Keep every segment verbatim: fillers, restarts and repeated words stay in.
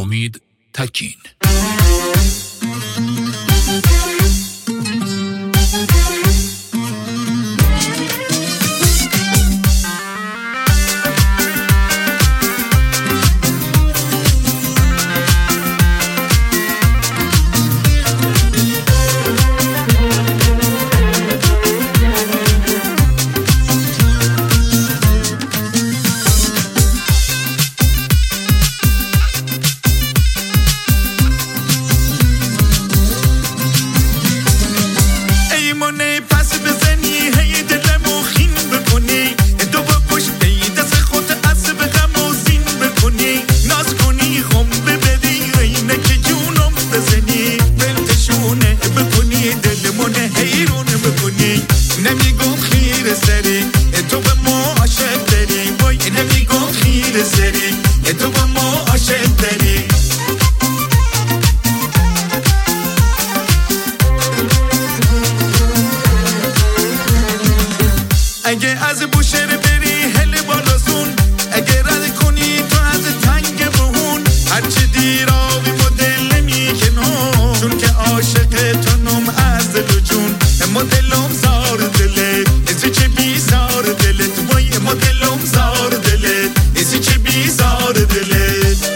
امید تکین. اگه از بوشهر بری هل بالازون، اگه رد کنی تو از تنگ بهون، هرچی دیر آبی مدل میکنم، چون که عاشق تنم از دل و جون. اما دلم زار دلت ازی چه بیزار دلت، وای اما دلم زار دلت ازی چه بیزار دلت.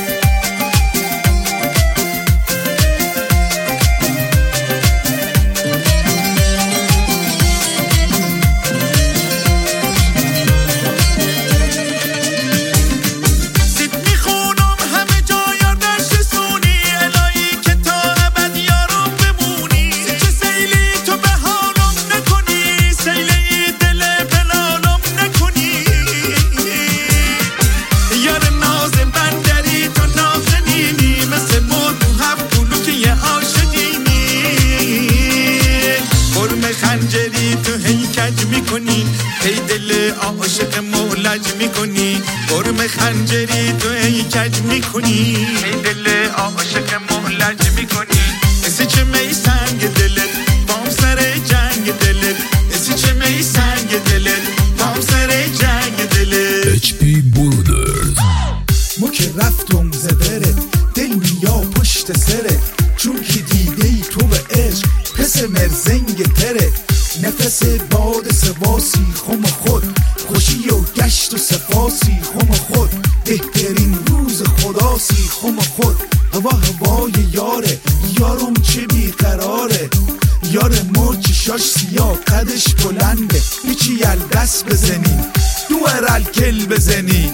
خنجری تو هی کج میکنی، هی دل عاشق مولج میکنی. قرم خنجری تو هی کج میکنی، هی دل عاشق مولج میکنی. اسی چه می سنگ دلت بام سر جنگ دلت، اسی چه می سنگ دلت بام سر جنگ دلت. اچ پی بولدرز ما که رفتم زبره دل میا پشت سره، چون که دیده ای تو به عشق پس مرزنگ تره. نفس باد سواسی خم خود، خوشی و گشت و سفاسی خم خود. بهترین روز خداسی خم خود. هوا هوای یاره یارم چه بیقراره، یار مرچ شاش سیاه قدش بلنده. هیچی یل دست بزنی دو ارل کل بزنی.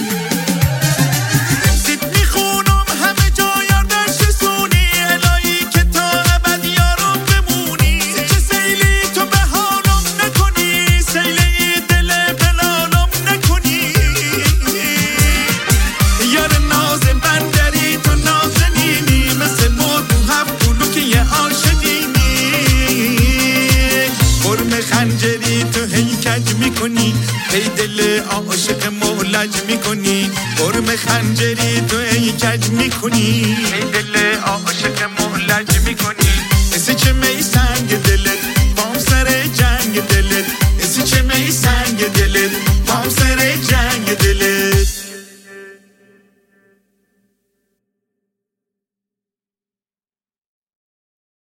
خنجری تو هی کج میکنی، هی دل عاشق مولج میکنی. قرم خنجری تو هی کج میکنی، هی دل عاشق مولج میکنی. اسی چه می